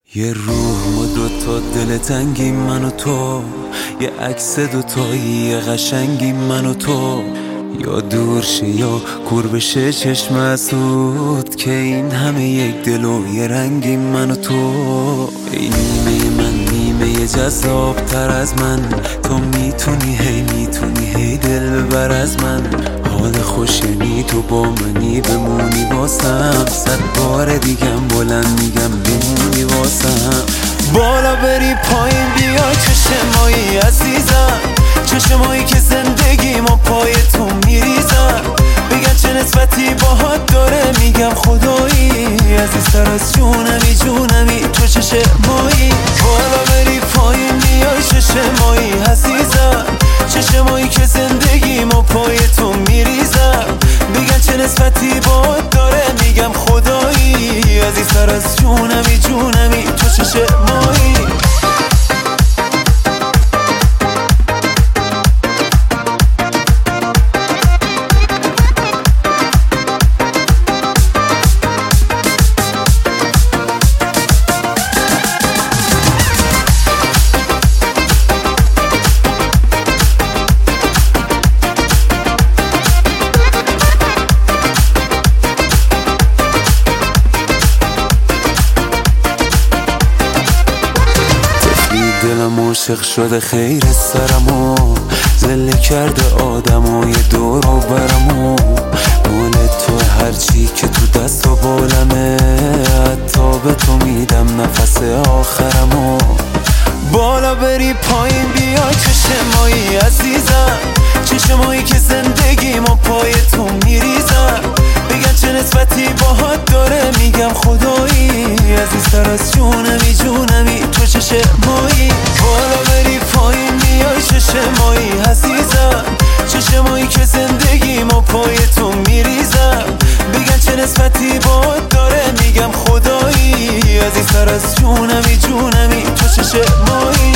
یه روح و دوتا دل تنگی من و تو، یه عکس دوتایی یه قشنگی من و تو، یا دور شه یا کور بشه چشم اسود که این همه یک دل و یه رنگی من و تو. ای نیمه من نیمه جذاب تر از من، تو میتونی هی دل ببر از من. حال خوش یعنی تو با منی بمونی واسم، 100 بار دیگم بلند میگم بمونی واسم. بالا بری پایین بیا چشمایی عزیزم، چشمایی که زندگیمو پای تو میریزم. بگن چه نسبتی باهات داره میگم خدایی، عزیزتر از جونمی تو چشمایی. بالا بری پایین بیا چشمایی عزیزم، چشمایی که زندگیمو پای تو میریزم. بگن چه نسبتی باهات داره میگم خدایی، عزیزتر از جونمی تو چشمایی. دلم عاشق شده خیر سرمو، زله کرده آدمو یه دور و برمو. مال تو هرچی که تو دست و بالمه، حتی به تو میدم نفس آخرمو. بالا بری پایین بیا چشمایی عزیزم، چشمایی که زندگیمو پای تو میریزم. بگن چه نسبتی باهات داره میگم خدایی، عزیزتر از جونمی تو چشمایی. بالا بری پایین بیای چشمایی عزیزم، چشمایی که زندگیمو پای تو میریزم. بگن چه نسبتی باهات داره میگم خدایی، عزیزتر از جونمی تو چشمایی.